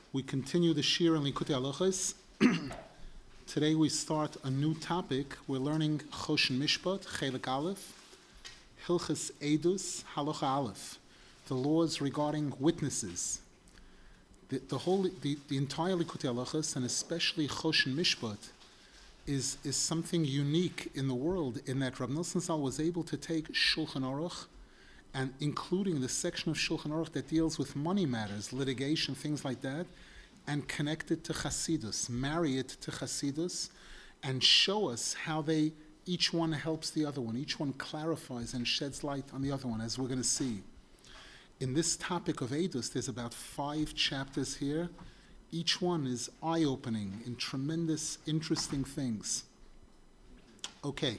We continue the Shir in Likutei Halachos. Today we start a new topic. We're learning Choshen Mishpat, Chelik Aleph, Hilchas Eidus, Halacha Aleph, the laws regarding witnesses. The entire Likutei Halachos, and especially Choshen Mishpat, is something unique in the world in that Rav Nosson Zal was able to take Shulchan Aruch, and including the section of Shulchan Aruch that deals with money matters, litigation, things like that, and connect it to Chassidus, marry it to Chassidus, and show us how each one helps the other one, each one clarifies and sheds light on the other one, as we're going to see. In this topic of Eidus, there's about 5 chapters here. Each one is eye-opening in tremendous, interesting things. Okay.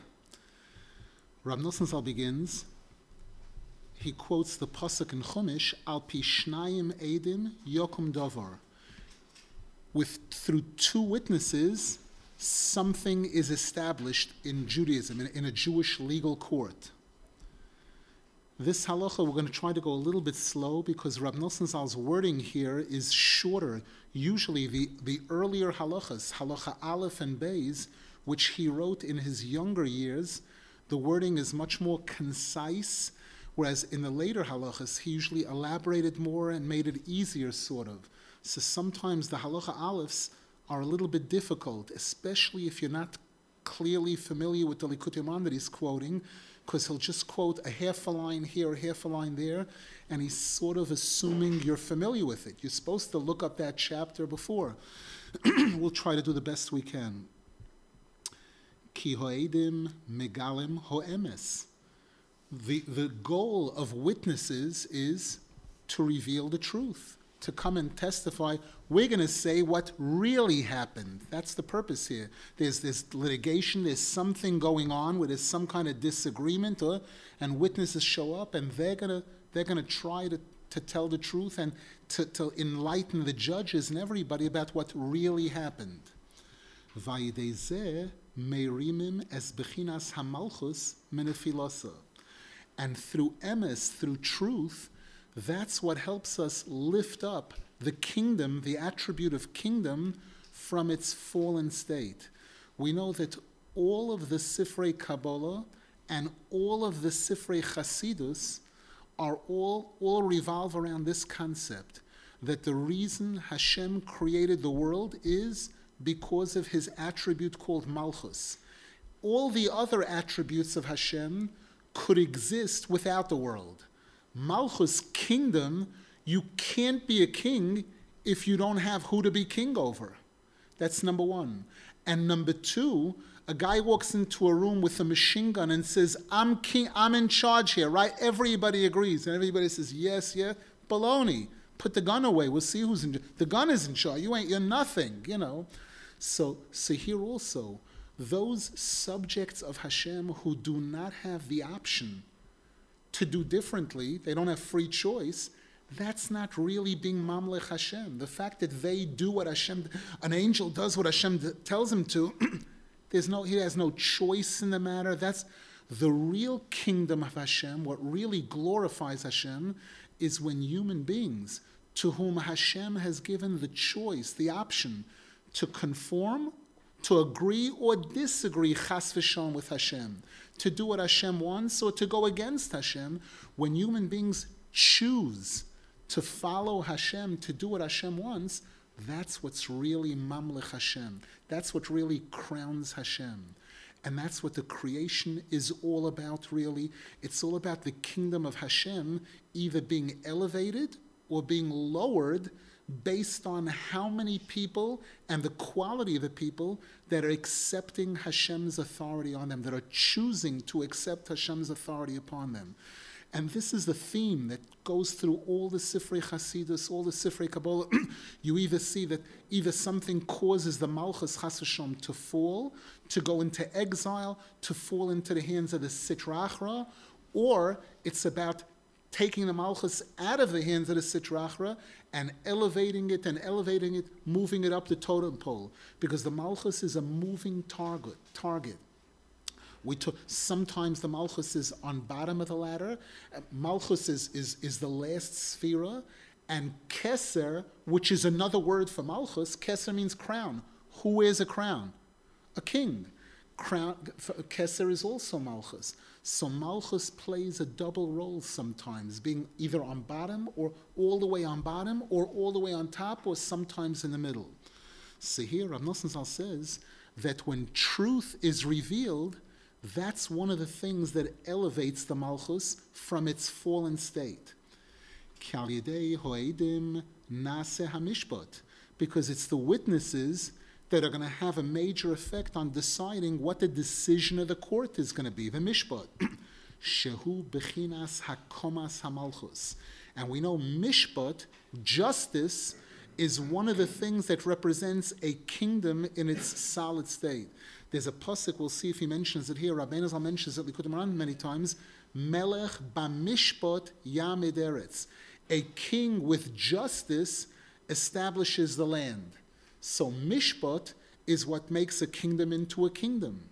Rav Nosson Zal begins. He quotes the pasuk in Chumash, Al pi shnayim eidim yokum davar. Through 2 witnesses, something is established in Judaism, in a Jewish legal court. This halacha, we're going to try to go a little bit slow because Rav Nosson Zal's wording here is shorter. Usually the earlier halachas, halacha Aleph and Beis, which he wrote in his younger years, the wording is much more concise, whereas in the later halachas, he usually elaborated more and made it easier, sort of. So sometimes the halacha Alephs are a little bit difficult, especially if you're not clearly familiar with the Likutei Moharan that he's quoting, because he'll just quote a half a line here, a half a line there, and he's sort of assuming you're familiar with it. You're supposed to look up that chapter before. We'll try to do the best we can. Ki ho'edim megalim ho'emes. The goal of witnesses is to reveal the truth, to come and testify. We're going to say what really happened. That's the purpose here. There's this litigation, there's something going on where there's some kind of disagreement, and witnesses show up, and they're going to try to tell the truth and to enlighten the judges and everybody about what really happened. Vayidei zeh merimim es bechinas hamalchus menefilasa. And through emes, through truth, that's what helps us lift up the kingdom, the attribute of kingdom, from its fallen state. We know that all of the Sifrei Kabbalah and all of the Sifrei Chasidus are all revolve around this concept, that the reason Hashem created the world is because of his attribute called Malchus. All the other attributes of Hashem could exist without the world. Malchus, kingdom, you can't be a king if you don't have who to be king over. That's number 1. And number 2, a guy walks into a room with a machine gun and says, I'm king, I'm in charge here, right? Everybody agrees. And everybody says, yes, yeah. Baloney. Put the gun away. We'll see who's in charge. The gun is in charge. You're nothing, So here also, those subjects of Hashem who do not have the option to do differently, they don't have free choice, that's not really being Mamlech Hashem. The fact that they do what Hashem, an angel does what Hashem tells him to, he has no choice in the matter. That's the real kingdom of Hashem. What really glorifies Hashem is when human beings, to whom Hashem has given the choice, the option, to conform, to agree or disagree, chas v'shalom, with Hashem, to do what Hashem wants or to go against Hashem. When human beings choose to follow Hashem, to do what Hashem wants, that's what's really mamlech Hashem. That's what really crowns Hashem. And that's what the creation is all about, really. It's all about the kingdom of Hashem either being elevated or being lowered based on how many people and the quality of the people that are accepting Hashem's authority on them, that are choosing to accept Hashem's authority upon them. And this is the theme that goes through all the Sifrei Chasidus, all the Sifrei Kabbalah. You either see that either something causes the Malchus Chas v'Shalom to fall, to go into exile, to fall into the hands of the Sitra Achra, or it's about taking the Malchus out of the hands of the Sitra Achra and elevating it, moving it up the totem pole. Because the Malchus is a moving target. Sometimes the Malchus is on bottom of the ladder. Malchus is the last sphera, And keser, which is another word for malchus, keser means crown. Who wears a crown? A king. Crown, keser is also malchus. So malchus plays a double role sometimes, being either on bottom or all the way on bottom or all the way on top or sometimes in the middle. So here Rav Nosson Zal says that when truth is revealed, that's one of the things that elevates the malchus from its fallen state. Because it's the witnesses that are going to have a major effect on deciding what the decision of the court is going to be, the mishpat. Shehu bechinas hakomas hamalchus. And we know mishpat, justice, is one of the things that represents a kingdom in its solid state. There's a pasuk, we'll see if he mentions it here, Rabbeinu Zal mentions it, Likutei Moharan many times, Melech b'mishpat yamed eretz. A king with justice establishes the land. So mishpat is what makes a kingdom into a kingdom.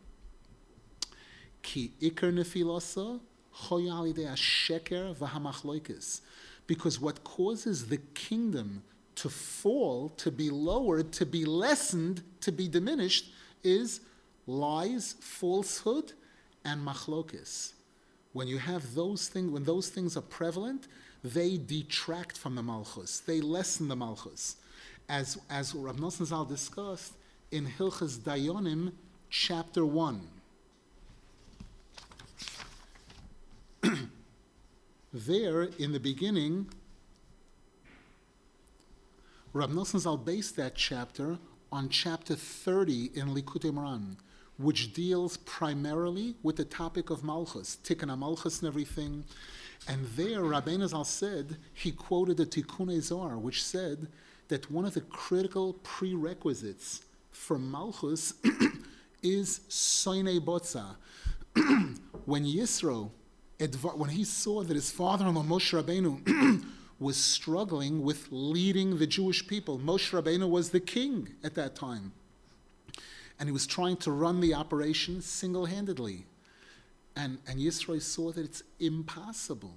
Ki ikar nefilasa choya al yidei hasheker v'hamachloikis. Because what causes the kingdom to fall, to be lowered, to be lessened, to be diminished, is lies, falsehood, and machlokis. When you have those things, when those things are prevalent, they detract from the malchus. They lessen the malchus. As Rav Nosson Zal discussed in Hilchas Dayonim, chapter 1. There, in the beginning, Rav Nosson Zal based that chapter on chapter 30 in Likutei Moharan, which deals primarily with the topic of Malchus, Tikkun HaMalchus and everything. And there, Rabbeinu Zal said, he quoted the Tikkunei Zohar, which said that one of the critical prerequisites for Malchus is Soinei Botza. When Yisro, when he saw that his father-in-law Moshe Rabbeinu was struggling with leading the Jewish people. Moshe Rabbeinu was the king at that time. And he was trying to run the operation single-handedly. And Yisro saw that it's impossible.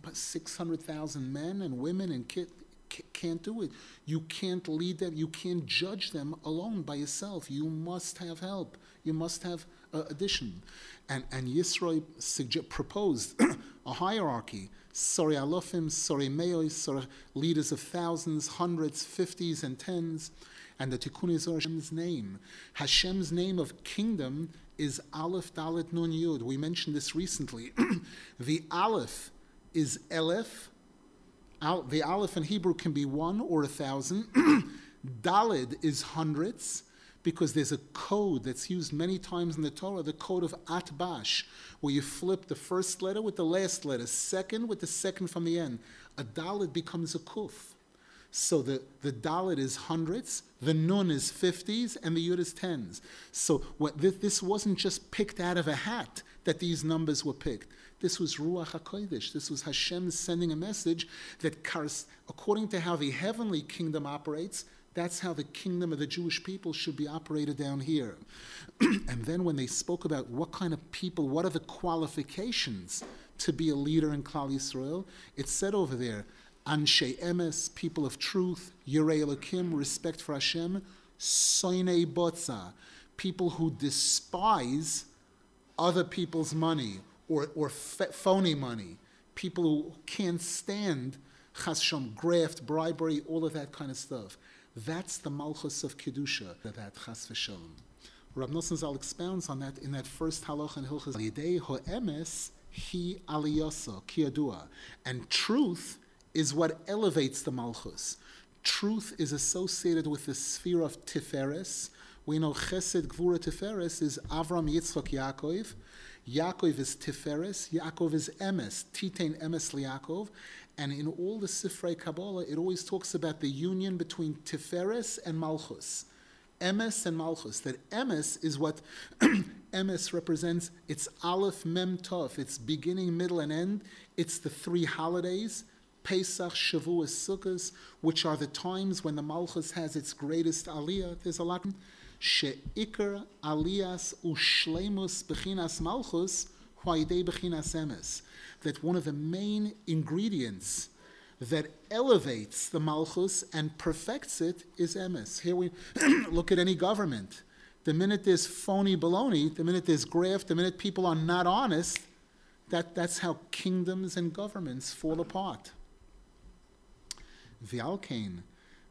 600,000 men and women and kids can't do it. You can't lead them. You can't judge them alone by yourself. You must have help. You must have addition. And Yisro proposed a hierarchy. Sorry alofim, sorry meos, sorry leaders of thousands, hundreds, 50s, and 10s. And the Tikkunei Zohar, Hashem's name. Hashem's name of kingdom is Aleph Dalet Nun Yud. We mentioned this recently. The Aleph is Elef. The Aleph in Hebrew can be 1 or 1,000. Daled is hundreds, because there's a code that's used many times in the Torah, the code of Atbash, where you flip the first letter with the last letter, second with the second from the end. A Daled becomes a Kuf. So the Dalet is hundreds, the Nun is 50s, and the Yud is 10s. So this wasn't just picked out of a hat that these numbers were picked. This was Ruach HaKodesh. This was Hashem sending a message that, according to how the heavenly kingdom operates, that's how the kingdom of the Jewish people should be operated down here. And then when they spoke about what kind of people, what are the qualifications to be a leader in Klal Yisrael, it said over there, Anshe Emes, people of truth, Yirei Elokim, respect for Hashem, Soinei Botza, people who despise other people's money or phony money, people who can't stand chas shom, graft, bribery, all of that kind of stuff. That's the malchus of kedusha, that chas v'shalom. Rav Nosson Zal expounds on that in that first halacha in Hilchos Yidei Ho'emes hi aliyasa kiyadua, and truth is what elevates the malchus. Truth is associated with the sphere of Tiferes. We know Chesed, Gvura, Tiferes is Avram, Yitzchak, Yaakov. Yaakov is Tiferes. Yaakov is Emes. Titein Emes liYaakov. And in all the Sifrei Kabbalah, it always talks about the union between Tiferes and Malchus. Emes and Malchus. That Emes is what Emes represents. It's Aleph, Mem, Tov. It's beginning, middle, and end. It's the 3 holidays. Pesach, Shavuos, Sukkot, which are the times when the Malchus has its greatest aliyah. There's a lot. She'ikar aliyas ushleimus bechinas Malchus, huayidei bechinas emes. That one of the main ingredients that elevates the malchus and perfects it is emes. Here we look at any government. The minute there's phony baloney, the minute there's graft, the minute people are not honest, that's how kingdoms and governments fall apart. V'alkein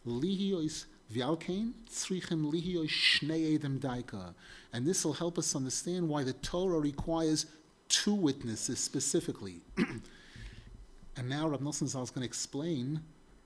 tzrichim lihiyos shnei edem daika. And this will help us understand why the Torah requires 2 witnesses specifically. And now Rab Nosson Zal is going to explain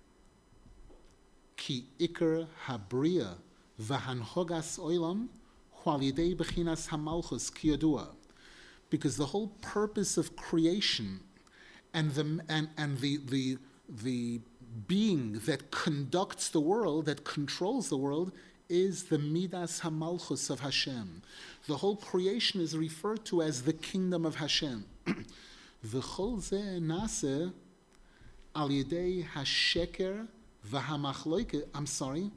ki ikar habriya v'hanhogas oilam hu al yidei bechinas hamalchus ki yadua. Because the whole purpose of creation and the being that conducts the world, that controls the world, is the Midas HaMalchus of Hashem. The whole creation is referred to as the kingdom of Hashem. V'chol zeh naseh al yedei hasheker v'hamachloike. I'm sorry.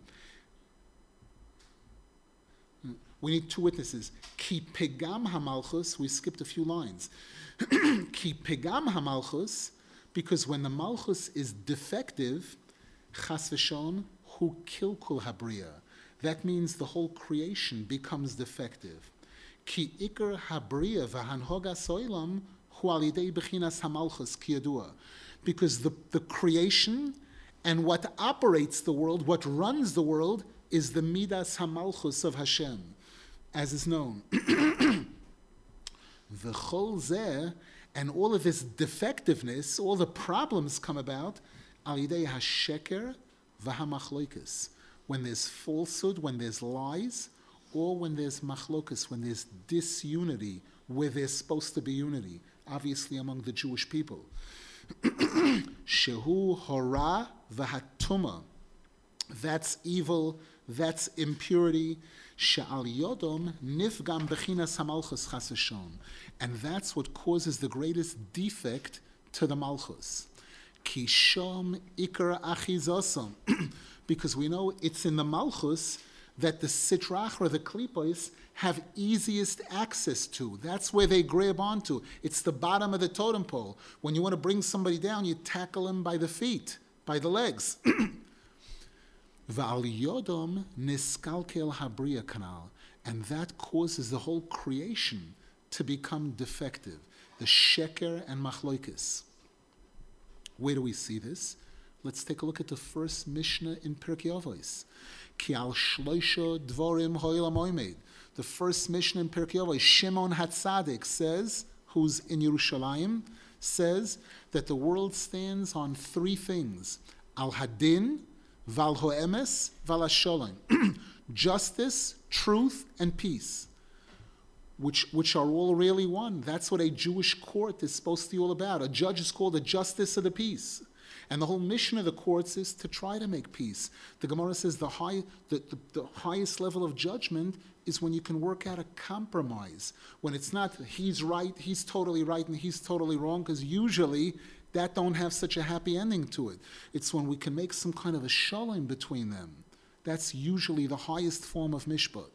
We need 2 witnesses. Ki pegam hamalchus, we skipped a few lines. Ki pegam hamalchus, because when the malchus is defective, chas v'shon hu kilkul habriya. That means the whole creation becomes defective. Ki ikar habriya v'hanhogas oilam hu al yidei bechinas hamalchus ki yadua. Because the creation and what operates the world, what runs the world, is the midas hamalchus of Hashem, as is known. V'chol zeh, and all of this defectiveness, all the problems come about al yidei hasheker v'hamachlokas. When there's falsehood, when there's lies, or when there's machlokas, when there's disunity, where there's supposed to be unity, obviously among the Jewish people. Shehu hora v'hatuma. That's evil, that's impurity. She'al yodom nifgam bechinas hamalchus chas v'shon. And that's what causes the greatest defect to the malchus. Ki shom ikar achizosam. Because we know it's in the malchus that the sitra achra, the klipos, have easiest access to. That's where they grab onto. It's the bottom of the totem pole. When you want to bring somebody down, you tackle him by the feet, by the legs. V'al yodom niskalkel habriya kanal. And that causes the whole creation to become defective. The sheker and machloikis. Where do we see this? Let's take a look at the first Mishnah in Pirkei Avos. Ki al shloisha dvorim ho'olam oimed. The first Mishnah in Pirkei Avos, Shimon HaTzadik says, who's in Yerushalayim, says that the world stands on 3 things: al hadin, val ho'emes, val hasholem. Justice, truth, and peace, which are all really one. That's what a Jewish court is supposed to be all about. A judge is called a justice of the peace. And the whole mission of the courts is to try to make peace. The Gemara says the highest level of judgment is when you can work out a compromise. When it's not he's right, he's totally right, and he's totally wrong, because usually that don't have such a happy ending to it. It's when we can make some kind of a shalom between them. That's usually the highest form of mishpat.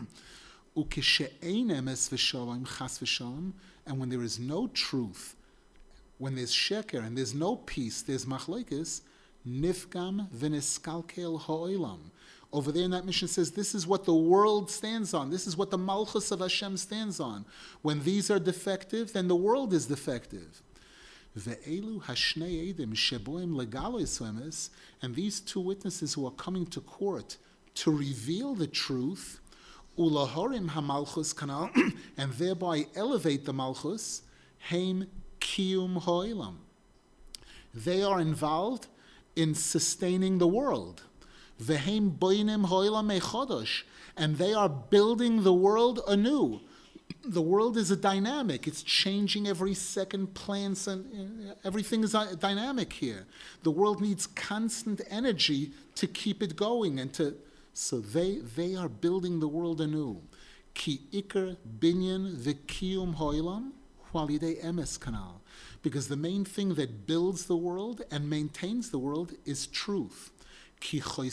And when there is no truth, when there's sheker and there's no peace, there's machlekes, nifgam v'niskalkel ha'olam. Over there in that mission says this is what the world stands on. This is what the malchus of Hashem stands on. When these are defective, then the world is defective. Ve'elu hashnei edim sheboim legalo yiswemes, and these 2 witnesses who are coming to court to reveal the truth, ulahorim hamalchus kanal, and thereby elevate the malchus, heim kiyum ha'olam. They are involved in sustaining the world. Vehem boinim ha'olam mechodosh, and they are building the world anew. The world is a dynamic. It's changing every second. Plants and everything is dynamic here. The world needs constant energy to keep it going, and so they are building the world anew. Ki ikar binyan v'kiyum ha'olam hualidei emes kanal. Because the main thing that builds the world and maintains the world is truth. Because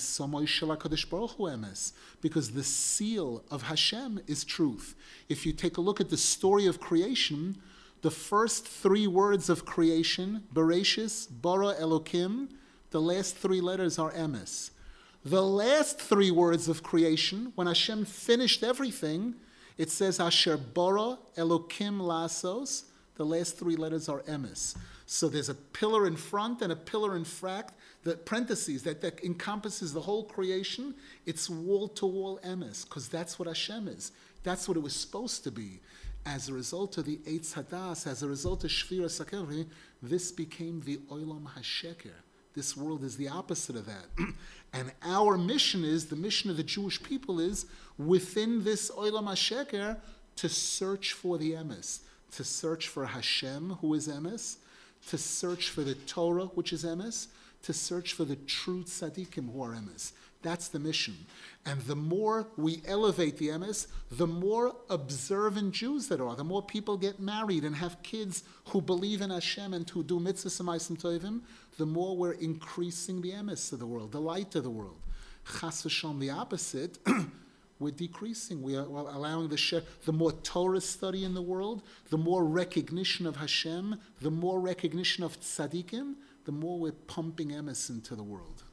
the seal of Hashem is truth. If you take a look at the story of creation, The first three words of creation, Bereshis, Bara, Elokim, the last three letters are emes. The last three words of creation, when Hashem finished everything, it says Asher Bara Elokim Lasos. The last three letters are emes. So there's a pillar in front and a pillar in fact, the parentheses that encompasses the whole creation. It's wall-to-wall emes, because that's what Hashem is. That's what it was supposed to be. As a result of the Eitz Hadas, as a result of Shvira Saker, this became the Olam HaSheker. This world is the opposite of that. And our mission is, the mission of the Jewish people is, within this Olam HaSheker, to search for the emes, to search for Hashem, who is emes, to search for the Torah, which is emes, to search for the true tzaddikim who are emes. That's the mission. And the more we elevate the emes, the more observant Jews there are, the more people get married and have kids who believe in Hashem and who do mitzvahs and ma'asim tovim, the more we're increasing the emes of the world, the light of the world. Chas v'shalom, the opposite, we're decreasing. We are allowing the more Torah study in the world, the more recognition of Hashem, the more recognition of tzaddikim, the more we're pumping emes into the world.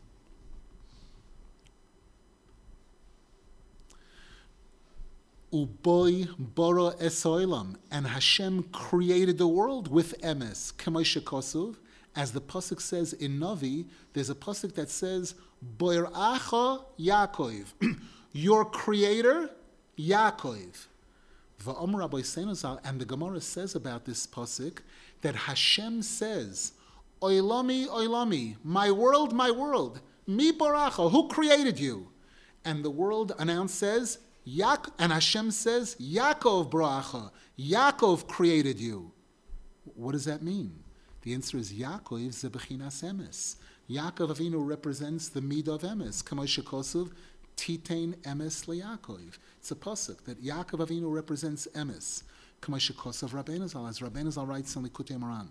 Uboy bara esoilam, and Hashem created the world with emes. K'moshe kosuv, as the pasuk says in Navi, there's a pasuk that says, Boiracha Yaakov, your creator, Yaakov. Va'om Rabbi Seinozal, and the Gemara says about this pasuk that Hashem says, Oilami, Oilami, my world, mi baracha, who created you? And the world announced says, and Hashem says, Yaakov bracha, Yaakov created you. What does that mean? The answer is Yaakov ze bechinas emes. Yaakov Avinu represents the midah of emes. K'moshe kosuv, titein emes leYaakov. It's a pasuk that Yaakov Avinu represents emes. K'moshe kosuv Rabbeinu Zal, as Rabbeinu Zal writes in Likutei Moharan.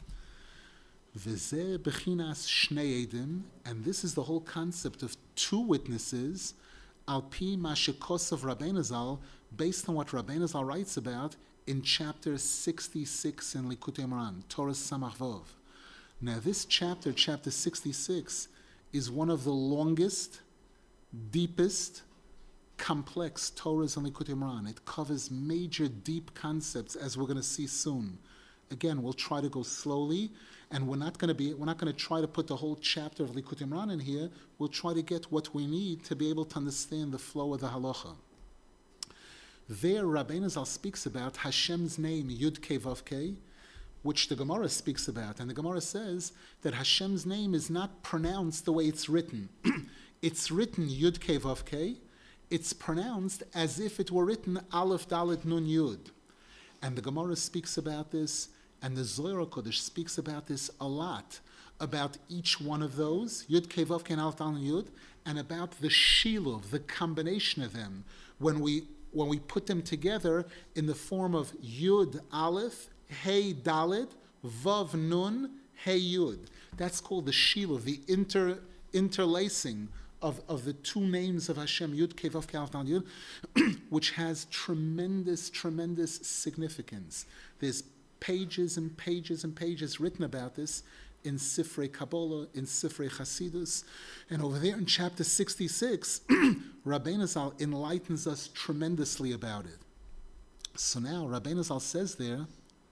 V'zeh bechinas shnei edim, and this is the whole concept of two witnesses, al pi mashikosav Rabbeinu Zal, based on what Rabbeinu Zal writes about in chapter 66 in Likutei Moharan, Torah Samach Vov. Now this chapter, chapter 66, is one of the longest, deepest, complex Torahs in Likutei Moharan. It covers major, deep concepts, as we're going to see soon. Again, we'll try to go slowly, and we're not going to try to put the whole chapter of Likutei Moharan in here. We'll try to get what we need to be able to understand the flow of the halacha. There, Rabbeinu Zal speaks about Hashem's name, Yud Kei Vav Kei, which the Gemara speaks about. And the Gemara says that Hashem's name is not pronounced the way it's written. It's written Yud Kei Vav Kei. It's pronounced as if it were written Aleph Dalet Nun Yud. And the Gemara speaks about this, and the Zohar HaKodesh speaks about this a lot, about each one of those, Yud Kei Vav Kei and Aleph Dalet Nun Yud, and about the shiluv, the combination of them, when we put them together in the form of Yud Aleph, Hey Dalet, Vav Nun, Hey Yud. That's called the shiluv, the interlacing of the two names of Hashem, Yud Kei Vav Kei Aleph Dalet Yud, which has tremendous, tremendous significance. There's pages and pages and pages written about this in Sifrei Kabbalah, in Sifrei Chasidus. And over there in chapter 66, Rabbeinu Zal enlightens us tremendously about it. So now Rabbeinu Zal says there,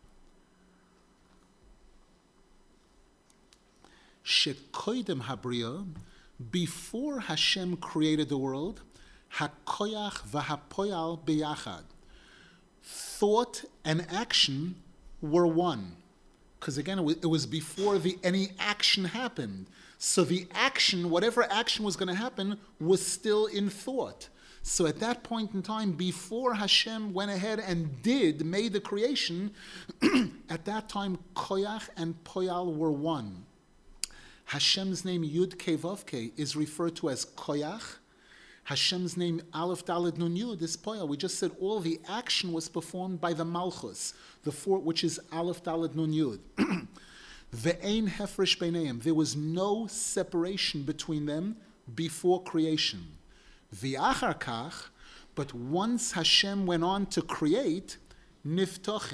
Shekoidem Habriya, before Hashem created the world, Hakoyach v'hapoyal biyachad. Thought and action were one. Because again, it was before any action happened. So the action, whatever action was going to happen, was still in thought. So at that point in time, before Hashem went ahead and made the creation, at that time, Koyach and Poyal were one. Hashem's name Yud Kei Vav Kei is referred to as Koyach. Hashem's name Aleph Dalet Nun Yud is Poyal. We just said all the action was performed by the Malchus, the four, which is Aleph Dalet Nun Yud. Ve'ein hefresh beineim. There was no separation between them before creation. V'achar kach, but once Hashem went on to create, niftochin,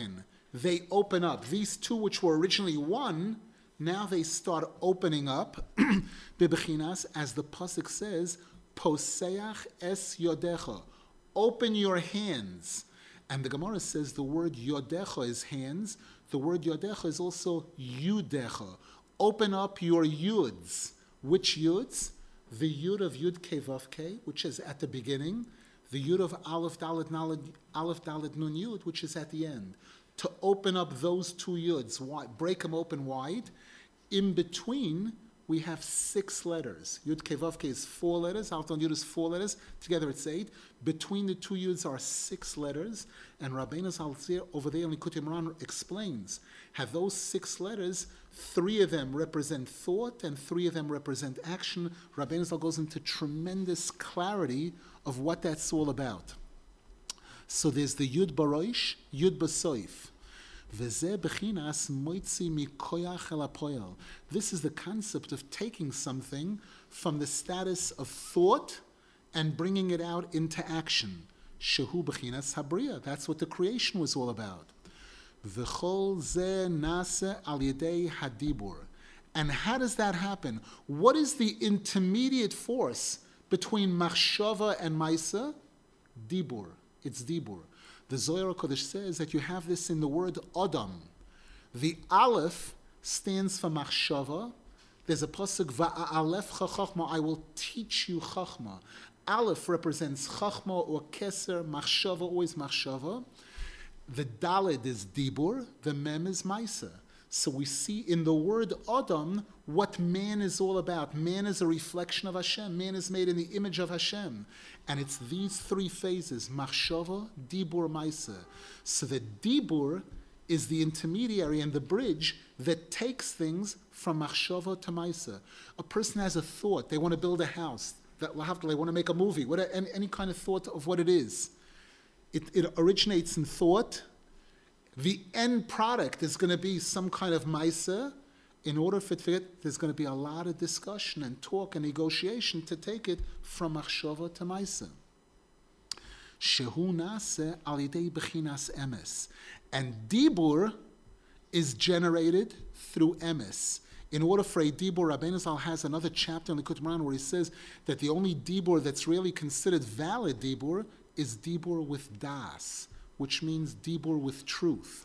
they open up. These two, which were originally one, now they start opening up. Bebechinas, as the pasuk says, poseach es yodecha, open your hands. And the Gemara says the word yodecha is hands. The word yodecha is also yudecha. Open up your yuds. Which yuds? The yud of yud kei vav kei, which is at the beginning. The yud of aleph dalet nun yud, which is at the end. To open up those two yuds, break them open wide. In between, we have 6 letters. Yud kei vav kei is 4 letters. Aleph nun yud is 4 letters. Together it's 8. Between the two yuds are 6 letters. And Rabbeinu Zalzir over there in Likutei Moharan explains, have those 6 letters, 3 of them represent thought and 3 of them represent action. Rabbeinu Zal goes into tremendous clarity of what that's all about. So there's the Yud Baroish, Yud Basoif. This is the concept of taking something from the status of thought and bringing it out into action. Shehu b'chinas habriya. That's what the creation was all about. V'chol ze nase al yedei hadibur. And how does that happen? What is the intermediate force between machshava and maisa? Dibur. It's dibur. The Zohar HaKodesh says that you have this in the word Adam. The Aleph stands for machshava. There's a pasuk, Va'alef chachma, I will teach you chachma. Aleph represents chachma or keser, machshava, always machshava. The Daled is dibur, the mem is maisa. So we see in the word Adam what man is all about. Man is a reflection of Hashem. Man is made in the image of Hashem. And it's these 3 phases, machshava, dibur, maisa. So the dibur is the intermediary and the bridge that takes things from machshava to maisa. A person has a thought, they want to build a house, they want to make a movie, any kind of thought of what it is. It originates in thought. The end product is going to be some kind of maisa. In order for it to fit, there's going to be a lot of discussion and talk and negotiation to take it from machshava to maisa. Shehu nase al yidei bechinas emes. And dibur is generated through emes. In order for a dibur, Rabbeinu Zal has another chapter in Likutei Moharan where he says that the only dibur that's really considered valid dibur is dibur with das, which means dibur with truth.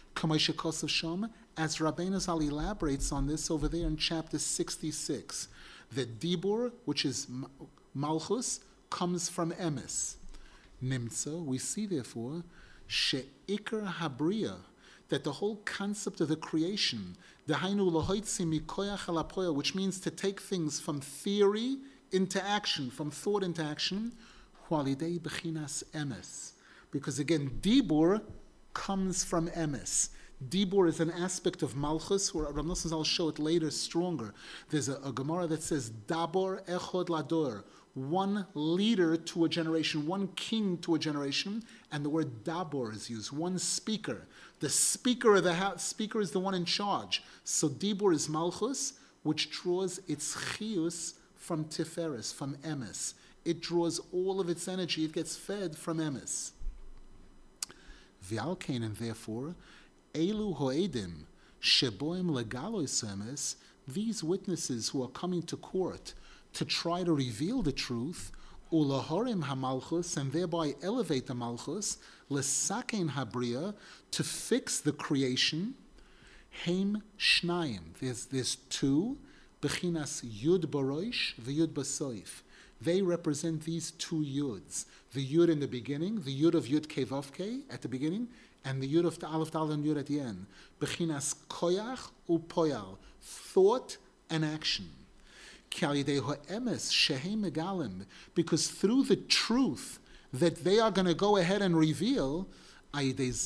As Rabbeinu Zal elaborates on this over there in chapter 66, that dibur, which is malchus, comes from emes. Nimtza, we see therefore, she'ikar habriya, that the whole concept of the creation, dahainu lahoitzi mikoyach alapoya, which means to take things from theory into action, from thought into action, hualidei bechinas emes. Because again, dibur comes from emes. Dibur is an aspect of malchus, where Rav Nosson will show it later stronger. There's a Gemara that says, dabor echod lador, one leader to a generation, one king to a generation, and the word dabor is used, one speaker. The speaker of the house, speaker is the one in charge. So dibur is malchus, which draws its chiyus from tiferes, from emes. It draws all of its energy, it gets fed from emes. V'alkein, and therefore, elu hoedim sheboim legalois emes, these witnesses who are coming to court to try to reveal the truth, ulahorim hamalchus, and thereby elevate the malchus, lesakein habriya, to fix the creation, heim shnayim, there's 2, bechinas yud baroish, v'yud basoif. They represent these 2 yuds. The yud in the beginning, the yud of yud kei vav kei at the beginning, and the yud of the aleph dal and yud at the end. Bechinas koyach upoyal, thought and action. Because through the truth that they are going to go ahead and reveal, that's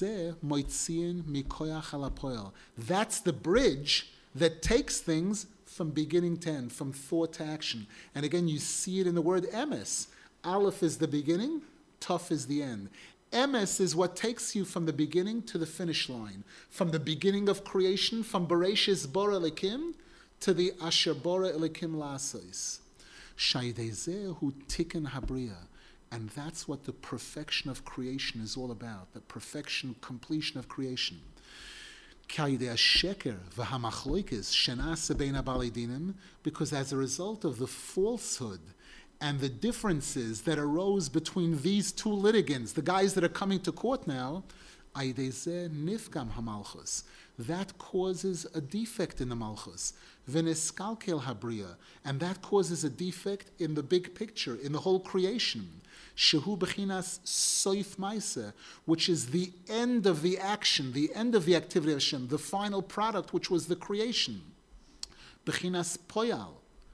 the bridge that takes things from beginning to end, from thought to action. And again, you see it in the word emes. Aleph is the beginning, Taf is the end. Emes is what takes you from the beginning to the finish line. From the beginning of creation, from Bereshis Bora Elikim, to the Asher Bora Elikim Lasois. Shaidezehu Tikkun Habriya. And that's what the perfection of creation is all about, the perfection, completion of creation. Because as a result of the falsehood and the differences that arose between these two litigants, the guys that are coming to court now, that causes a defect in the malchus. And that causes a defect in the big picture, in the whole creation. Shehu bechinas soif maisa, which is the end of the action, the end of the activity of Hashem, the final product, which was the creation. Bechinas poyal.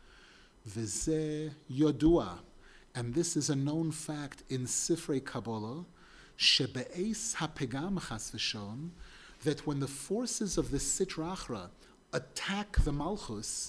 V'zeh yodua. And this is a known fact in Sifrei Kabbalah, shebe'es hapegam chas v'shon, that when the forces of the Sitra Achra attack the Malchus,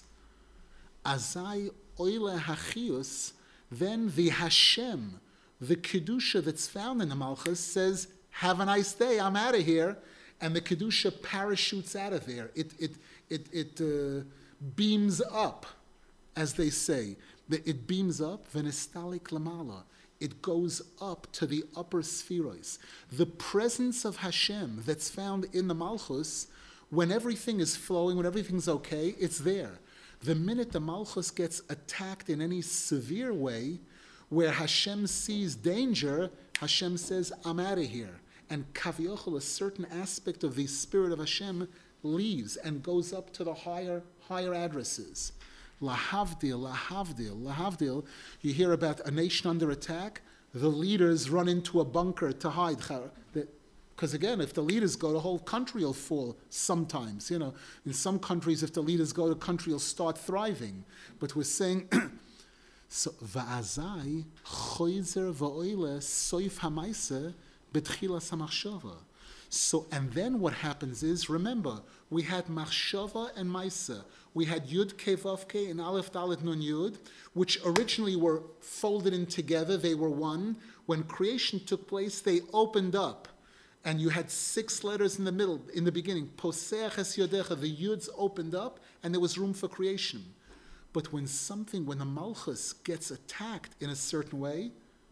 azai oile hachius, then the Hashem, the Kedusha that's found in the Malchus says, have a nice day, I'm out of here, and the Kedusha parachutes out of there. It beams up, as they say. It beams up, v'nestalik lamala. It goes up to the upper spheroids. The presence of Hashem that's found in the Malchus, when everything is flowing, when everything's okay, it's there. The minute the Malchus gets attacked in any severe way, where Hashem sees danger, Hashem says, I'm out of here. And kaviochel, a certain aspect of the spirit of Hashem, leaves and goes up to the higher addresses. Lahavdil, lahavdil, lahavdil. You hear about a nation under attack, the leaders run into a bunker to hide. Because again, if the leaders go, the whole country will fall sometimes. In some countries, if the leaders go, the country will start thriving. But we're saying, so, va'azai choizer va'oile soif hamaise betchilas hamachshava. So, and then what happens is, remember, we had machshava and maisa. We had Yud Kei Vav Kei and Aleph Dalet Nun Yud, which originally were folded in together. They were one. When creation took place, they opened up. And you had 6 letters in the middle, in the beginning. Poseach es Yodecha, the Yuds opened up, and there was room for creation. But when the Malchus gets attacked in a certain way,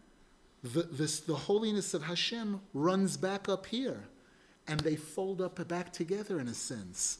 the holiness of Hashem runs back up here. And they fold up back together in a sense.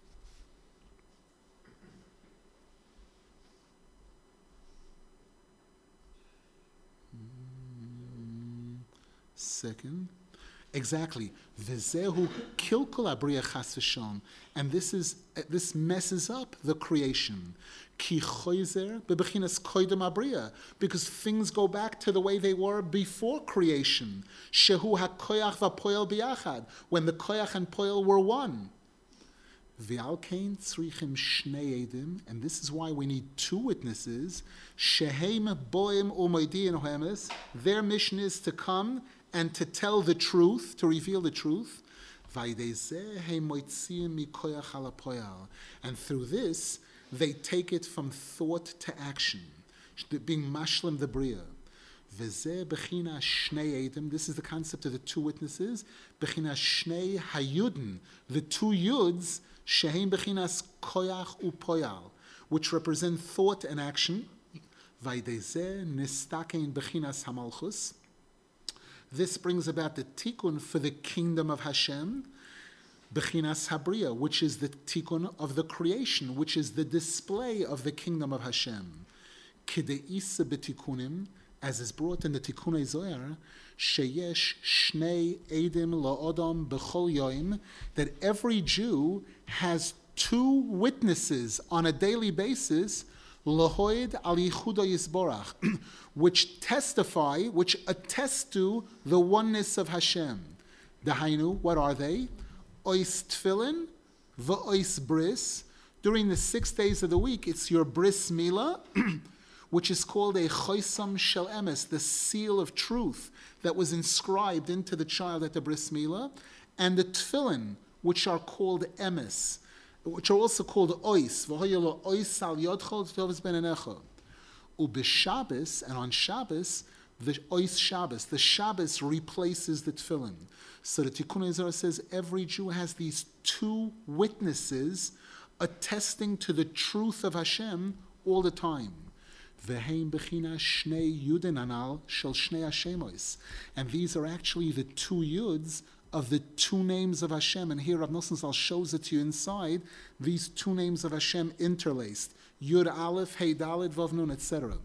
Second. Exactly. V'zehu kilkul abriya chas v'shon. And this messes up the creation. Ki choizer bebechinas koidem abriya. Because things go back to the way they were before creation. Shehu hakoyach v'poel biyachad. When the koyach and poel were one. V'alkein tzrichim shnei edim. And this is why we need 2 witnesses. Shehem boim u'moidiin hoemes. Their mission is to come and to tell the truth, to reveal the truth. And through this, they take it from thought to action, being mashlim the bria. This is the concept of the 2 witnesses. Bechina shnei hayuden, the 2 yuds, shehem bechinas koyach upoyal, which represent thought and action. Nistakein bechinas hamalchus. This brings about the tikkun for the kingdom of Hashem, bechinas habriya, which is the tikkun of the creation, which is the display of the kingdom of Hashem. Kideisa betikunim, as is brought in the Tikkunei Zohar, sheyesh shnei edim la'odam b'chol yoim, that every Jew has 2 witnesses on a daily basis, lahoid al yichudo yisborach, which testify, which attest to the oneness of Hashem. Dahainu, what are they? Ois tefillin, v'ois bris. During the 6 days of the week, it's your bris milah, which is called a choisam shel emes, the seal of truth that was inscribed into the child at the bris milah, and the tefillin, which are called emes, which are also called ois. V'hoyelo ois al yodchol tovus ben enecha. Ubeshabbos, and on Shabbos, the ois Shabbos, the Shabbos replaces the tefillin. So the Tikkunei Zohar says every Jew has these 2 witnesses attesting to the truth of Hashem all the time. V'heim bechina shnei yudin anal shel shnei hashemois. And these are actually the 2 yuds of the two names of Hashem. And here Rav Nosson Zal shows it to you inside, these two names of Hashem interlaced. Yud Aleph, Hey Daled, Vav Nun, etc.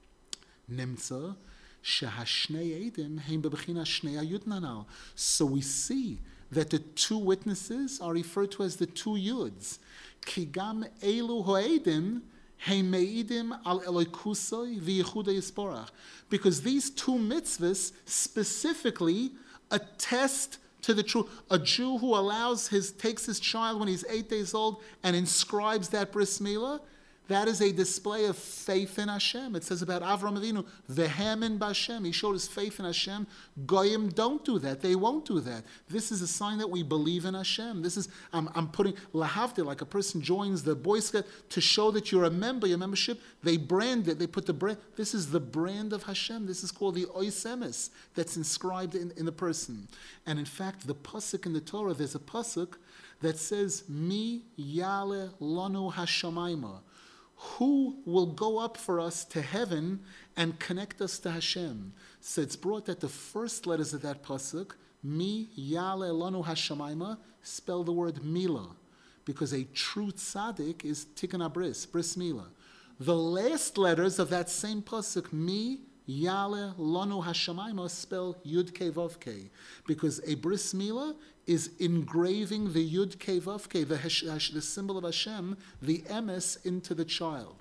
Nimtza, Shehashnei Eidim, Hein Bebechina Shnei Yud Nanal. So we see that the two witnesses are referred to as the two Yuds. Kigam Elu Ho'edim, Hein Meidim Al Eloikusoi V'Yechuda Yisporach. Because these two mitzvahs specifically attest to the truth. A Jew who takes his child when he's 8 days old and inscribes that bris milah, that is a display of faith in Hashem. It says about Avram Avinu, Vehemin b'Hashem. He showed his faith in Hashem. Goyim don't do that. They won't do that. This is a sign that we believe in Hashem. This is, I'm putting, lahavdil, like a person joins the Boy Scout to show that you're a member, your membership, they brand it, they put the brand, this is the brand of Hashem. This is called the Ois Emes that's inscribed in the person. And in fact, the pasuk in the Torah, there's a pasuk that says, Mi yale lanu hashamayma. Who will go up for us to heaven and connect us to Hashem? So it's brought that the first letters of that pasuk, Mi Yale Lanu Hashamayma, spell the word Mila, because a true tzaddik is Tikkun Bris Mila. The last letters of that same pasuk, Mi Yale Lanu Hashamayma, spell Yud Kei Vav Kei, because a Bris Mila is engraving the Yud Kei Vav Kei, the symbol of Hashem, the emes, into the child.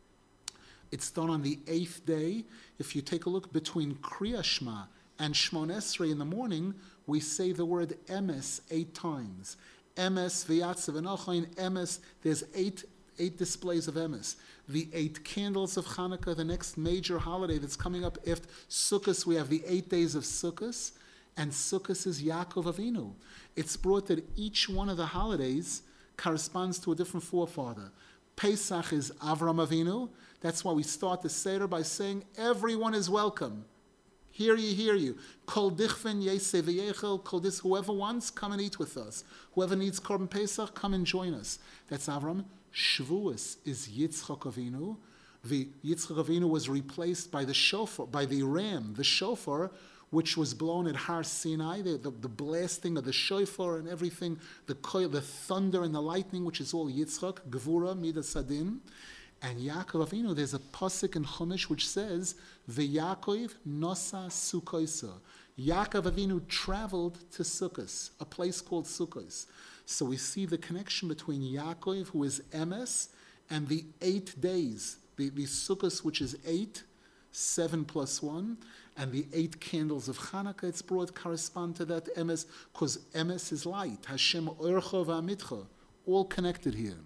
It's done on the 8th day. If you take a look between Kriya Shema and Shmon Esrei in the morning, we say the word emes 8 times. Emes, v'yatzav v'nochain, emes, there's eight displays of emes. The 8 candles of Hanukkah, the next major holiday that's coming up after Sukkot, we have the 8 days of Sukkot. And Sukkot is Yaakov Avinu. It's brought that each one of the holidays corresponds to a different forefather. Pesach is Avram Avinu. That's why we start the Seder by saying, everyone is welcome. Hear you. Kol dichven yeseh v'yechel, kol dis, whoever wants, come and eat with us. Whoever needs Korban Pesach, come and join us. That's Avram. Shavuos is Yitzchak Avinu. The Yitzchak Avinu was replaced by the shofar, by the ram, the shofar, which was blown at Har Sinai, the blasting of the shofar and everything, the thunder and the lightning, which is all Yitzchak, Gevura, Midas Adin. And Yaakov Avinu, there's a pasuk in Chumash which says, V'Yaakov nosa Sukkosa. Yaakov Avinu traveled to Sukkos, a place called Sukkos. So we see the connection between Yaakov, who is Emes, and the 8 days, the Sukkos, which is 8, 7 plus 1, and the 8 candles of Hanukkah, it's brought, correspond to that emes, because emes is light. Hashem orcha v'amitcha, all connected here.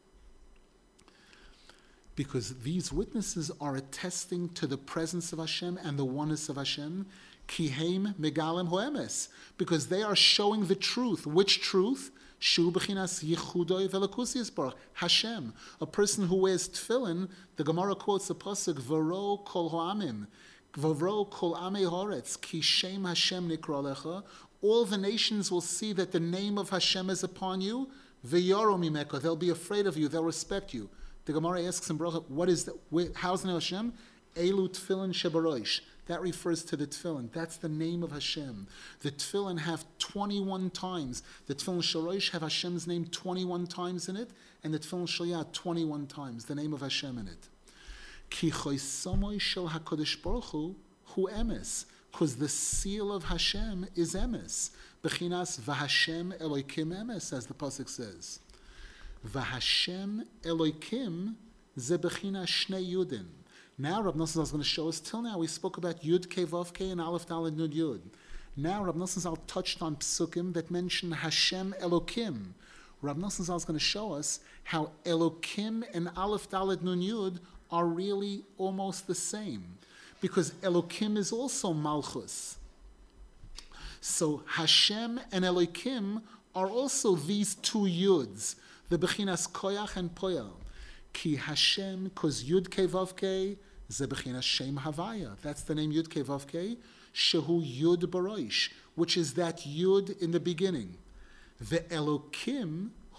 Because these witnesses are attesting to the presence of Hashem and the oneness of Hashem, kiheim megalem hoemes, because they are showing the truth. Which truth? Shu b'chinas yichudoi v'elakus yisbarach. Hashem. A person who wears tefillin, the Gemara quotes the pasuk, v'ro kol ha'amim, v'ro kol amei haaretz, ki shem Hashem nikra lecha. All the nations will see that the name of Hashem is upon you. V'yaro mimeka. They'll be afraid of you. They'll respect you. The Gemara asks in Bracha, what is that? How's the name of Hashem? Elu tefillin shebarosh. That refers to the tefillin. That's the name of Hashem. The tefillin have 21 times. The tefillin shorosh have Hashem's name 21 times in it, and the tefillin shalyat 21 times, the name of Hashem in it. Ki choisomoy shel HaKadosh Baruch Hu emes, because the seal of Hashem is emes. Bechinas v'Hashem Elokim emes, as the pasuk says. V'Hashem Elokim ze bechinas shnei yudin. Now Rab Nosson Zal is going to show us, till now we spoke about Yud Kei Vav Kei and Aleph Daled Nun Yud. Now Rab Nosson Zal touched on psukim that mention Hashem Elokim. Rab Nosson Zal is going to show us how Elokim and Aleph Daled Nun Yud are really almost the same. Because Elokim is also Malchus. So Hashem and Elokim are also these two Yuds, the Bechinas Koyach and Poyal. Ki Hashem, because Yud Kei Vav Kei, ze bechinas Shem Havaya. That's the name Yud Kei Vav Kei. Shehu Yud Barosh, which is that Yud in the beginning. The Elokim,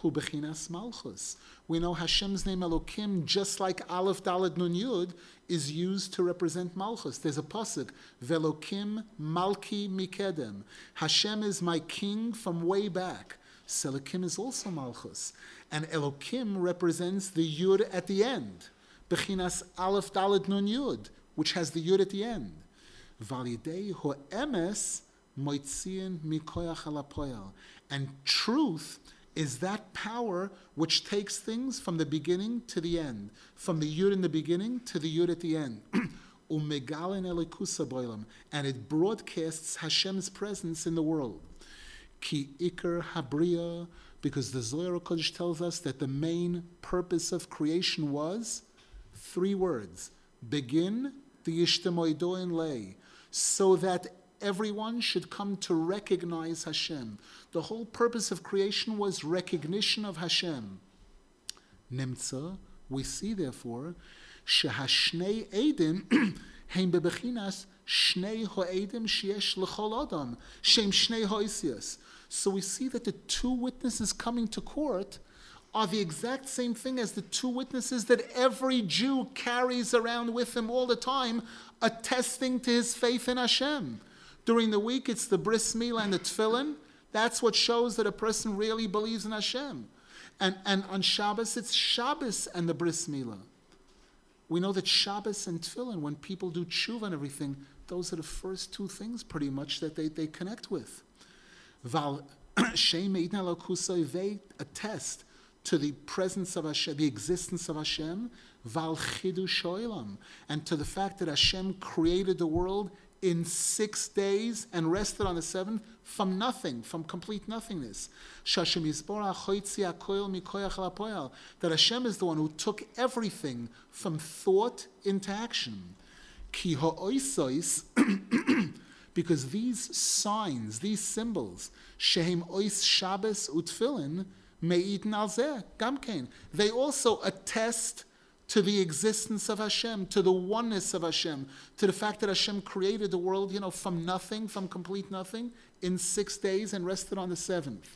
hu bechinas malchus. We know Hashem's name Elokim, just like Aleph Daled Nun Yud, is used to represent malchus. There's a pasuk, Velokim Malki Mikedem. Hashem is my king from way back. So Elokim is also malchus. And Elokim represents the Yud at the end. Bechinas Aleph Daled Nun Yud, which has the Yud at the end. Validei hu emes moitziin mikoyach alapoyal. And truth is that power which takes things from the beginning to the end, from the Yud in the beginning to the Yud at the end. Umegalen elikusa boilam, and it broadcasts Hashem's presence in the world. Ki ikar habriya, because the Zohar HaKodesh tells us that the main purpose of creation was 3 words: begin, the yishtamoidoin lay, so that everyone should come to recognize Hashem. The whole purpose of creation was recognition of Hashem. Nimtza, we see therefore, shehashnei edim heim bebechinas shnei ho'edim sheyesh l'chol adam shem shnei ha'isias. So we see that the 2 witnesses coming to court are the exact same thing as the 2 witnesses that every Jew carries around with him all the time, attesting to his faith in Hashem. During the week, it's the bris milah and the tefillin. That's what shows that a person really believes in Hashem. And on Shabbos, it's Shabbos and the bris milah. We know that Shabbos and tefillin, when people do tshuva and everything, those are the first 2 things pretty much that they connect with. Val Shem Meidna Lokusai, they attest to the presence of Hashem, the existence of Hashem, Val Chidush Olam, and to the fact that Hashem created the world in 6 days and rested on the 7th from nothing, from complete nothingness. That Hashem is the one who took everything from thought into action. Because these signs, these symbols, Shehem Ois Shabbos Utfilin, Me'idin al Zeh, Gamkein, they also attest to the existence of Hashem, to the oneness of Hashem, to the fact that Hashem created the world, from nothing, from complete nothing, in 6 days and rested on the 7th.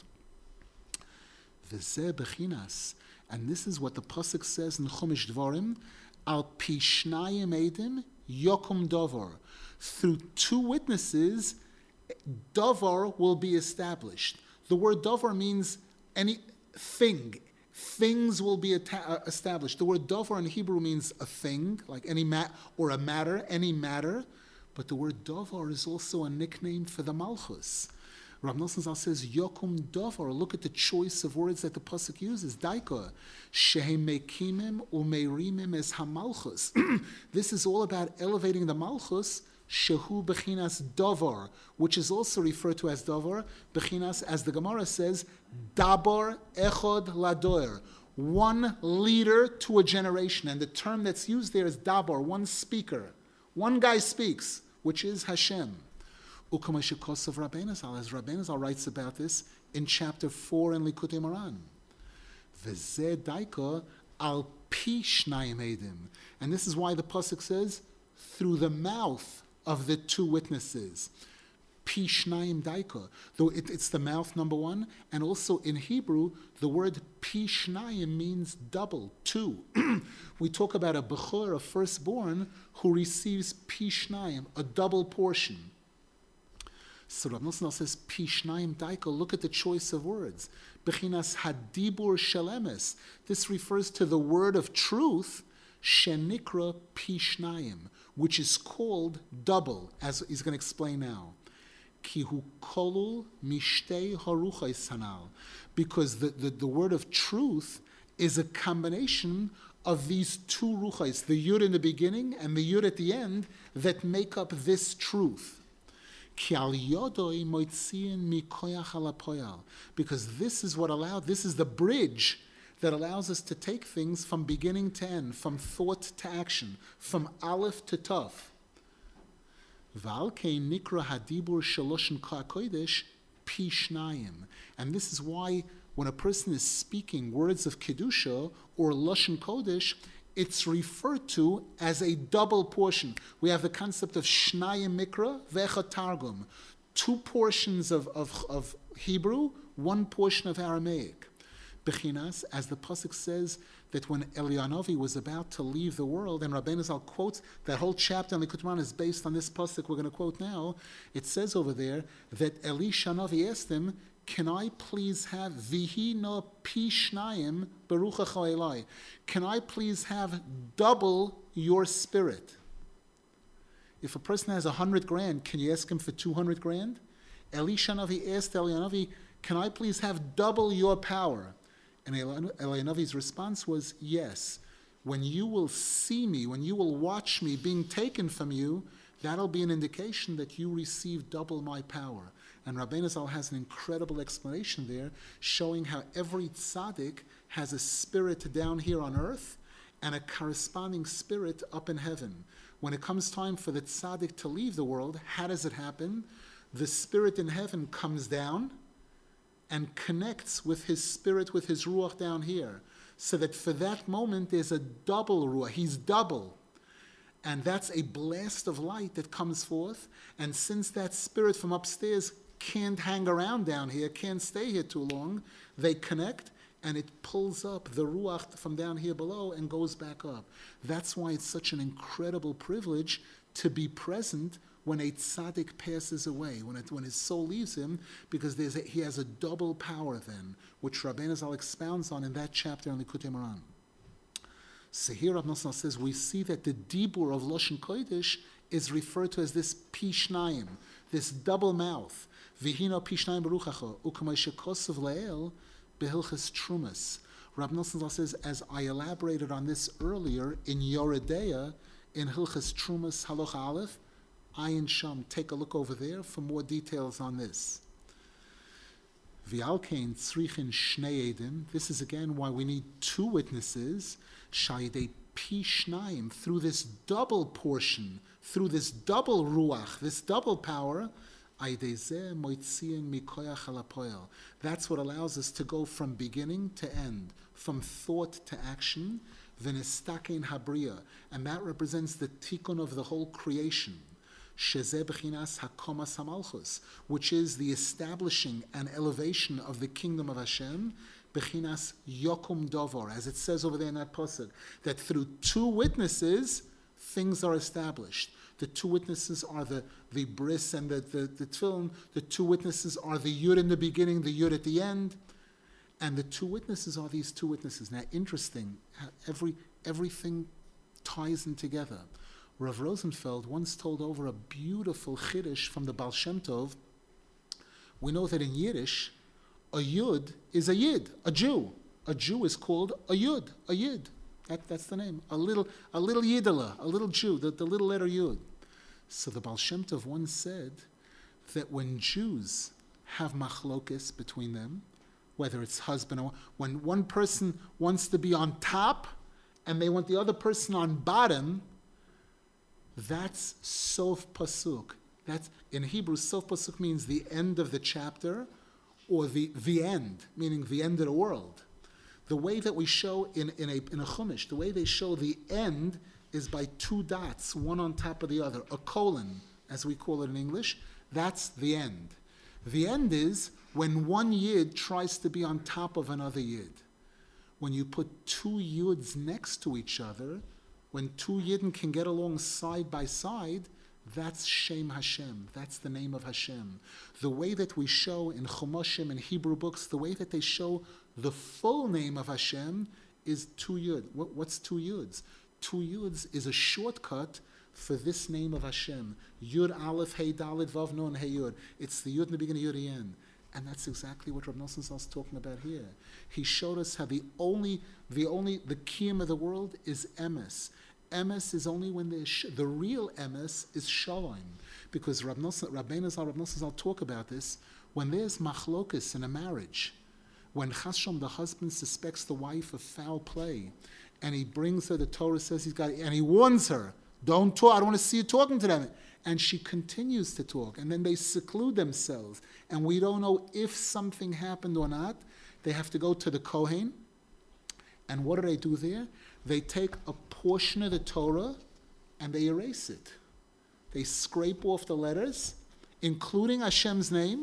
V'zeh bechinas, and this is what the pasuk says in Chumash Dvarim, al pi shnayim edim yokum dovar. Through 2 witnesses, dovar will be established. The word dovar means anything. Things will be established. The word dovar in Hebrew means a thing, like any or a matter, any matter. But the word dovar is also a nickname for the malchus. Rav Nosson Zal says, Yokum dovar. Look at the choice of words that the pasuk uses. Daika, shehem mekimim umerimim es hamalchus. This is all about elevating the malchus. Shehu bechinas dovar, which is also referred to as dovar. Bechinas, as the Gemara says, dabar echod ladoer, one leader to a generation. And the term that's used there is dabar, one speaker. One guy speaks, which is Hashem. Ukamashikos of Rabbeinu Zal, as Rabbeinu Zal writes about this in chapter 4 in Likutei Moran. V'zeh daika al pi shnayim edim. And this is why the pasuk says, through the mouth of the 2 witnesses. Pi shnayim daika. Though it's the mouth, number 1, and also in Hebrew, the word pi shnayim means double, 2. We talk about a bechor, a firstborn, who receives pi shnayim, a double portion. So Rav Nosson says, pi shnayim daika, look at the choice of words. Bechinas hadibur shelemes. This refers to the word of truth, shenikra pi shnayim, which is called double, as he's going to explain now. Kihu kolul mishtei haruchai sanal, because the word of truth is a combination of these 2 ruchais, the yud in the beginning and the yud at the end, that make up this truth. Because this is this is the bridge that allows us to take things from beginning to end, from thought to action, from aleph to tov. And this is why when a person is speaking words of kedusha or lashon kodesh, it's referred to as a double portion. We have the concept of shnayim mikra ve'echad targum, 2 portions of Hebrew, 1 portion of Aramaic. Bechinas, as the pasuk says that when Eliyahu was about to leave the world, and Rabbeinu Zal quotes that whole chapter in Likutei Moharan is based on this pasuk we're going to quote now. It says over there that Elisha Navi asked him, "Can I please have vihi no pi shnayim beruchacha elai? Can I please have double your spirit?" If a person has 100 grand, can you ask him for 200 grand? Elisha Navi asked Eliyahu Navi, "Can I please have double your power?" And Eliyahu Navi's response was, "Yes. When you will see me, when you will watch me being taken from you, that'll be an indication that you receive double my power." And Rabbeinu Zal has an incredible explanation there, showing how every tzaddik has a spirit down here on earth and a corresponding spirit up in heaven. When it comes time for the tzaddik to leave the world, how does it happen? The spirit in heaven comes down and connects with his spirit, with his ruach down here. So that for that moment, there's a double ruach. He's double. And that's a blast of light that comes forth. And since that spirit from upstairs can't hang around down here, can't stay here too long, they connect and it pulls up the ruach from down here below and goes back up. That's why it's such an incredible privilege to be present when a tzaddik passes away, when his soul leaves him, because he has a double power then, which Rabbeinu Zal expounds on in that chapter in Likutei Moharan. So here Rav Nosson says we see that the dibur of Lashon Kodesh is referred to as this pishnayim, this double mouth. Vihino pishnayim beruchacho u'kamay shekosav le'el behilchas trumas. Rav Nosson says, as I elaborated on this earlier in Yoredeya, in Hilchas Trumas Halacha Aleph, Ayin Sham, take a look over there for more details on this. V'alkein tzrichin shnei edim. This is again why we need two witnesses. Shayidei pi shnayim, through this double portion, through this double ruach, this double power. That's what allows us to go from beginning to end, from thought to action. V'nestakein habriya, and that represents the tikkun of the whole creation. Shezeh b'chinas hakomas hamalchus, which is the establishing and elevation of the kingdom of Hashem, b'chinas yokum dovar, as it says over there in that pasuk, that through two witnesses, things are established. The two witnesses are the bris and the tefillin. The two witnesses are the yud in the beginning, the yud at the end. And the two witnesses are these two witnesses. Now, interesting, how everything ties in together. Rav Rosenfeld once told over a beautiful chiddush from the Baal Shem Tov. We know that in Yiddish, a yud is a yid, a Jew. A Jew is called a yud, a yid. That's the name. A little yidala, a little Jew, the little letter yud. So the Baal Shem Tov once said that when Jews have machlokes between them, whether it's husband or when one person wants to be on top and they want the other person on bottom, that's sof pasuk. That's in Hebrew, sof pasuk means the end of the chapter or the end, meaning the end of the world. The way that we show in a chumash, the way they show the end is by two dots, one on top of the other, a colon, as we call it in English. That's the end. The end is when one yid tries to be on top of another yid. When you put two yuds next to each other, when two yidden can get along side by side, that's Shem Hashem. That's the name of Hashem. The way that we show in Chumashim and Hebrew books, the way that they show the full name of Hashem is two yud. What's two yuds? Two yuds is a shortcut for this name of Hashem. Yud Aleph Hey Dalet Vav Nun Hey Yud. It's the yud in the beginning, yud at the end. And that's exactly what Rav Nosson is talking about here. He showed us how the kiyum of the world is emes. Emes is only when the real emes is shalom. Because Rabbeinu Zal I'll talk about this. When there's machlokus in a marriage, when Chashom, the husband, suspects the wife of foul play, and he brings her, the Torah says and he warns her, don't talk, I don't want to see you talking to them. And she continues to talk, and then they seclude themselves, and we don't know if something happened or not. They have to go to the Kohen, and what do they do there? They take a portion of the Torah, and they erase it. They scrape off the letters, including Hashem's name,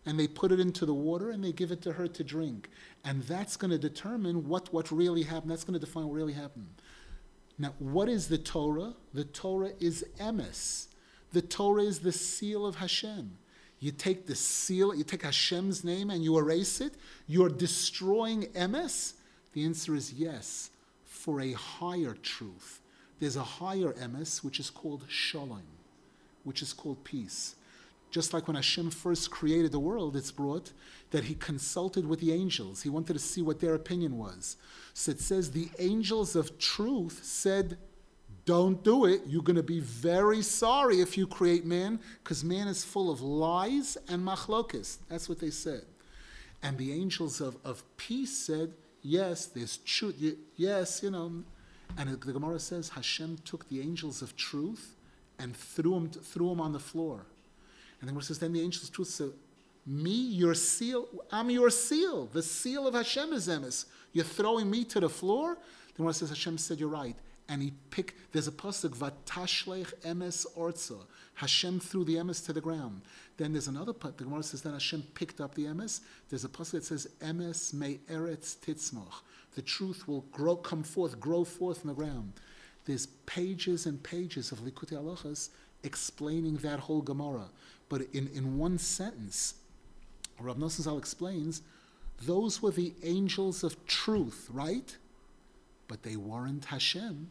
and they put it into the water and they give it to her to drink. And that's going to determine what really happened. That's going to define what really happened. Now, what is the Torah? The Torah is emes. The Torah is the seal of Hashem. You take the seal, you take Hashem's name and you erase it. You're destroying emes? The answer is yes, for a higher truth. There's a higher emes, which is called shalom, which is called peace. Just like when Hashem first created the world, it's brought that he consulted with the angels. He wanted to see what their opinion was. So it says the angels of truth said, don't do it. You're going to be very sorry if you create man, because man is full of lies and machlokes. That's what they said. And the angels of peace said, yes, there's truth. Yes, And the Gemara says Hashem took the angels of truth and threw them on the floor. And the Gemara says, then the angels of truth said, me, your seal, I'm your seal. The seal of Hashem is emes. You're throwing me to the floor? The Gemara says, Hashem said, you're right. And he picked, there's a pasuk, Vatashlech emes orza. Hashem threw the emes to the ground. Then there's another pasuk, the Gemara says, then Hashem picked up the emes. There's a pasuk that says, emes me eretz titzmoch. The truth will grow forth in the ground. There's pages and pages of Likutei Halachos explaining that whole Gemara. But in one sentence, Rav Nosson Zal explains, those were the angels of truth, right? But they weren't Hashem.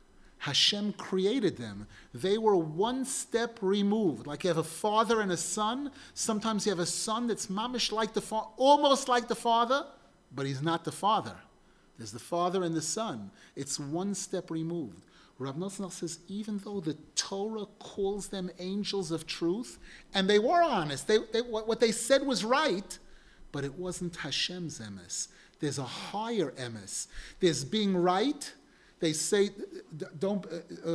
Hashem created them. They were one step removed. Like you have a father and a son. Sometimes you have a son that's mamish like the father, almost like the father, but he's not the father. There's the father and the son. It's one step removed. Rav Nosson says, even though the Torah calls them angels of truth, and they were honest, what they said was right, but it wasn't Hashem's emes. There's a higher emes. There's being right. They say, don't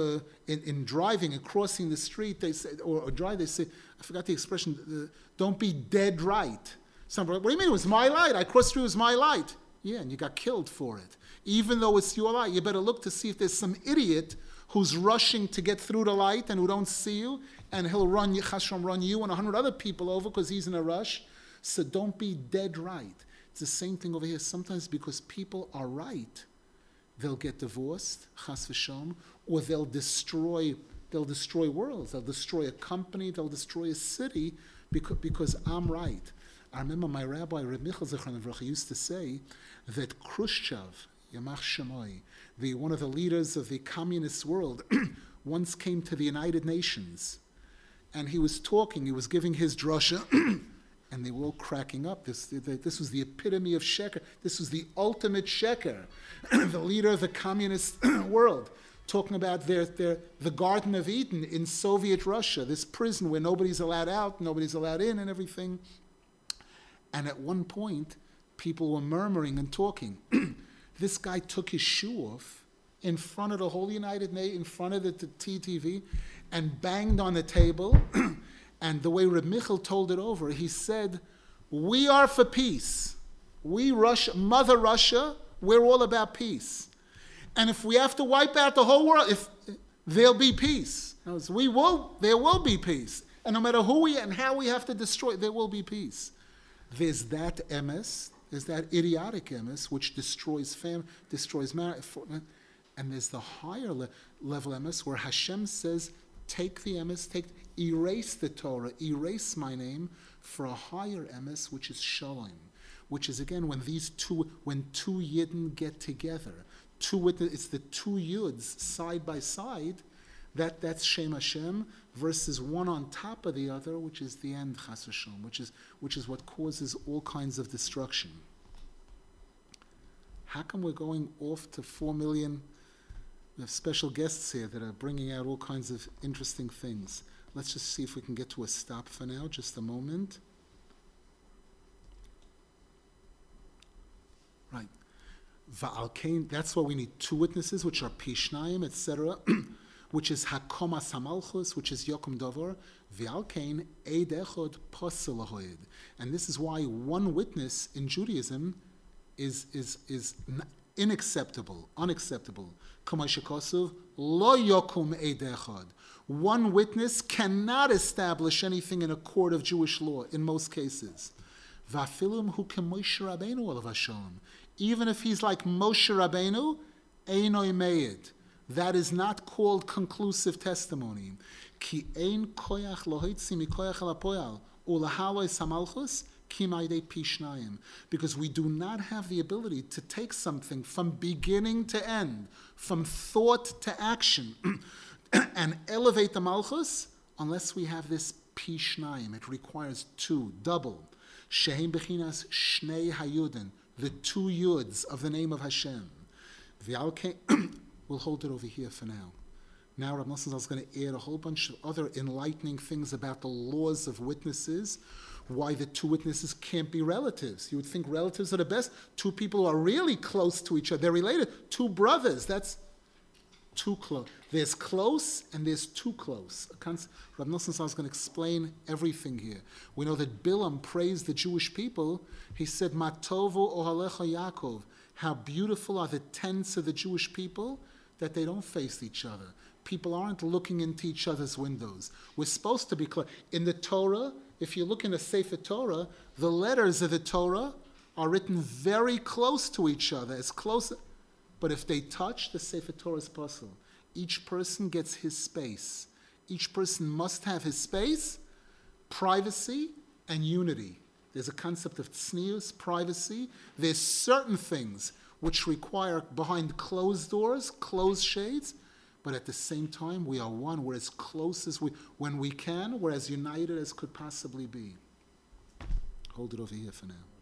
in driving and crossing the street, they say, or drive, they say, I forgot the expression, don't be dead right. Somebody, what do you mean? It was my light. I crossed through, it was my light. Yeah, and you got killed for it. Even though it's your light, you better look to see if there's some idiot who's rushing to get through the light and who don't see you, and he'll run you and 100 other people over because he's in a rush. So don't be dead right. It's the same thing over here. Sometimes because people are right, they'll get divorced, chas v'shom, or they'll destroy worlds. They'll destroy a company. They'll destroy a city because I'm right. I remember my rabbi, Reb Michal Zichron Livracha, used to say that Khrushchev, Yamach Shemoy, one of the leaders of the communist world, once came to the United Nations, and he was giving his drasha, and they were all cracking up. This was the epitome of sheker. This was the ultimate sheker. The leader of the communist world, talking about the Garden of Eden in Soviet Russia, this prison where nobody's allowed out, nobody's allowed in, and everything. And at one point, people were murmuring and talking. This guy took his shoe off in front of the whole United Nations, in front of the TTV, and banged on the table. And the way Reb Michal told it over, he said, we are for peace. We, Russia, Mother Russia, we're all about peace. And if we have to wipe out the whole world, there'll be peace. There will be peace. And no matter who we and how we have to destroy, there will be peace. There's that emes, there's that idiotic emes, which destroys marriage, and there's the higher level emes, where Hashem says, take the emes, erase the Torah, erase my name, for a higher emes, which is shalom, which is again when two yidden get together, it's the two yuds side by side. That's Shem Hashem versus one on top of the other, which is the end, Chas v'Shalom, which is what causes all kinds of destruction. How come we're going off to 4 million? We have special guests here that are bringing out all kinds of interesting things. Let's just see if we can get to a stop for now, just a moment. Right. Va'al Kain, that's why we need two witnesses, which are Pishnayim, etc., which is Hakoma Samalchus, which is Yokum Dover, V'al Kain Eid Echod Posel Lahoid. And this is why one witness in Judaism is unacceptable. Kamashikosuv, lo yokum eid echad. One witness cannot establish anything in a court of Jewish law in most cases. Vafilum hu keMoshe Rabbeinu olav Hashem. Even if he's like Moshe Rabbeinu, einoi meid. That is not called conclusive testimony. Ki ein koyach lohoitzi mikoyach alapoyal ulahaloi samalchus kimaydei pishnayim. Because we do not have the ability to take something from beginning to end, from thought to action, and elevate the malchus unless we have this pishnayim. It requires two, double. Shehem bechinas shnei hayudin, the two yuds of the name of Hashem. We'll hold it over here for now. Now Rav Nosson is going to add a whole bunch of other enlightening things about the laws of witnesses, why the two witnesses can't be relatives. You would think relatives are the best. Two people who are really close to each other. They're related. Two brothers. That's too close. There's close and there's too close. Rav Nosson is going to explain everything here. We know that Bilam praised the Jewish people. He said, Matovu ohalecha Yaakov. How beautiful are the tents of the Jewish people, that they don't face each other. People aren't looking into each other's windows. We're supposed to be close. In the Torah, if you look in the Sefer Torah, the letters of the Torah are written very close to each other, as close. But if they touch, the Sefer Torah is possible. Each person gets his space. Each person must have his space, privacy, and unity. There's a concept of tznius, privacy. There's certain things which require behind closed doors, closed shades, but at the same time, we are one. We're as close as when we can. We're as united as could possibly be. Hold it over here for now.